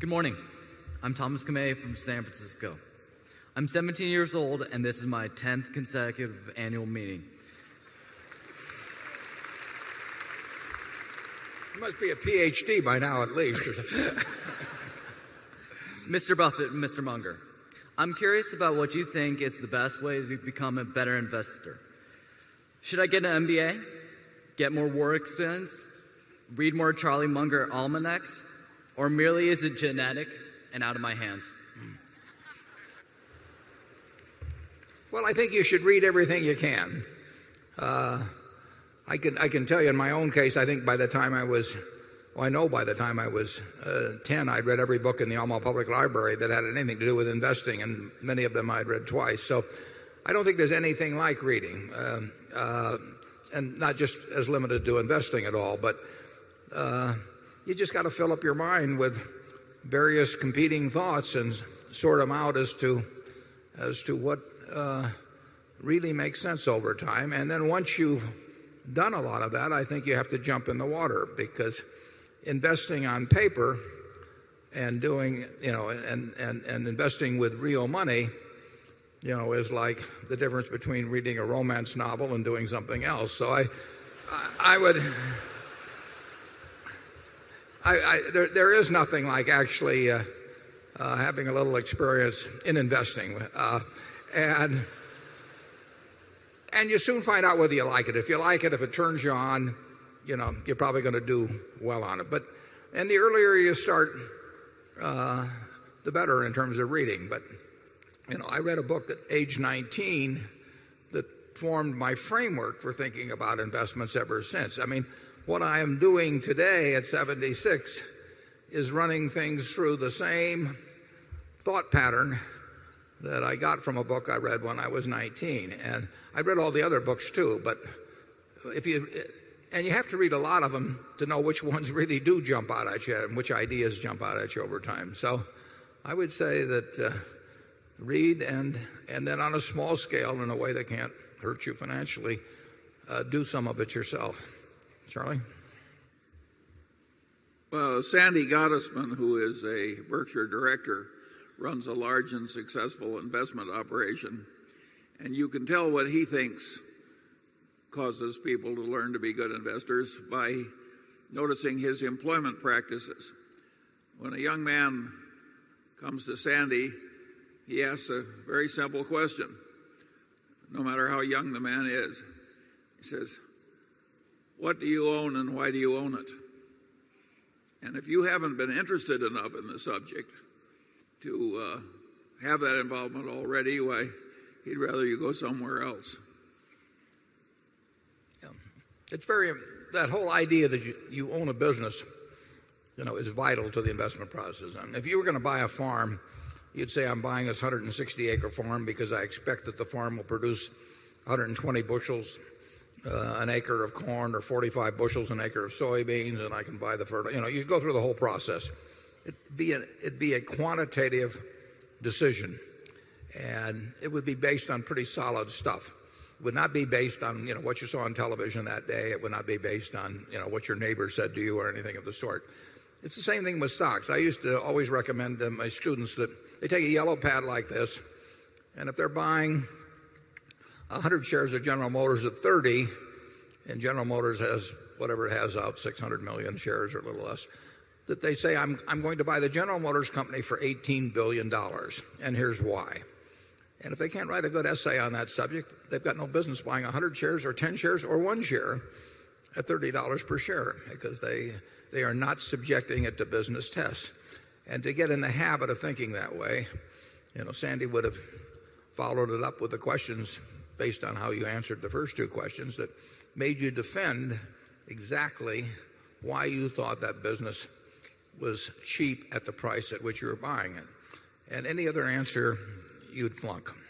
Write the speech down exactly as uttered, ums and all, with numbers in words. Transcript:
Good morning. I'm Thomas Kamei from San Francisco. I'm seventeen years old, and this is my tenth consecutive annual meeting. You must be a P H D by now, at least. Mister Buffett and Mister Munger, I'm curious about what you think is the best way to become a better investor. Should I get an M B A? Get more war experience? Read more Charlie Munger almanacs? Or merely is it genetic and out of my hands? Well, I think you should read everything you can. Uh, I can I can tell you in my own case, I think by the time I was, well, I know by the time I was uh, ten, I'd read every book in the Omaha Public Library that had anything to do with investing, and many of them I'd read twice. So I don't think there's anything like reading, uh, uh, and not just as limited to investing at all, but uh, you just got to fill up your mind with various competing thoughts and sort them out as to as to what uh, really makes sense over time. And then once you've done a lot of that, I think you have to jump in the water, because investing on paper and doing, you know, and, and, and investing with real money, you know, is like the difference between reading a romance novel and doing something else. So I, I, I would, I, I, there, there is nothing like actually uh, uh, having a little experience in investing. Uh, and And you soon find out whether you like it. If you like it, if it turns you on, you know, you're probably going to do well on it. But, and the earlier you start, uh, the better in terms of reading. But, you know, I read a book at age nineteen that formed my framework for thinking about investments ever since. I mean, what I am doing today at seventy-six is running things through the same thought pattern that I got from a book I read when I was nineteen. And I read all the other books too, but if you, and you have to read a lot of them to know which ones really do jump out at you and which ideas jump out at you over time. So I would say that uh, read and, and then on a small scale in a way that can't hurt you financially, uh, do some of it yourself. Charlie? Well, Sandy Gottesman, who is a Berkshire director, runs a large and successful investment operation. And you can tell what he thinks causes people to learn to be good investors by noticing his employment practices. When a young man comes to Sandy, he asks a very simple question, no matter how young the man is. He says, "What do you own and why do you own it?" And if you haven't been interested enough in the subject to uh, have that involvement already, why, he'd rather you go somewhere else. Yeah. It's very, that whole idea that you, you own a business, you know, is vital to the investment process. I mean, if you were going to buy a farm, you'd say, I'm buying this one hundred sixty acre farm because I expect that the farm will produce one hundred twenty bushels uh, an acre of corn, or forty-five bushels an acre of soybeans, and I can buy the fertilizer. You know, you go through the whole process. It'd be a, it'd be a quantitative decision. And it would be based on pretty solid stuff. It would not be based on, you know, what you saw on television that day. It would not be based on, you know, what your neighbor said to you or anything of the sort. It's the same thing with stocks. I used to always recommend to my students that they take a yellow pad like this, and if they're buying one hundred shares of General Motors at thirty, and General Motors has whatever it has out, six hundred million shares or a little less, that they say, I'm, I'm going to buy the General Motors company for eighteen billion dollars, and here's why. And if they can't write a good essay on that subject, they've got no business buying one hundred shares or ten shares or one share at thirty dollars per share, because they, they are not subjecting it to business tests. And to get in the habit of thinking that way, you know, Sandy would have followed it up with the questions based on how you answered the first two questions that made you defend exactly why you thought that business was cheap at the price at which you were buying it. And any other answer, you'd flunk.